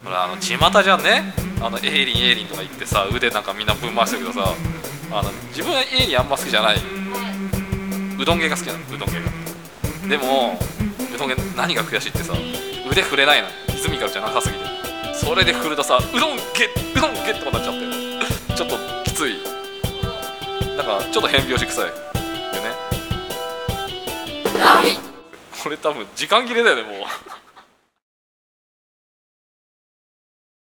ほら巷じゃんね、エイリンエイリンとか言ってさ、腕なんかみんなぶん回してるけどさ、自分はエイリンあんま好きじゃない。うどん芸が好きなの、うどん芸が。でもうどん芸何が悔しいってさ、腕振れないの、リズミカルじゃなさすぎて。それで振るとさ、うどんゲッうどんゲッとかなっちゃってちょっときつい、なんかちょっと変拍子臭いよね。これ多分時間切れだよねもう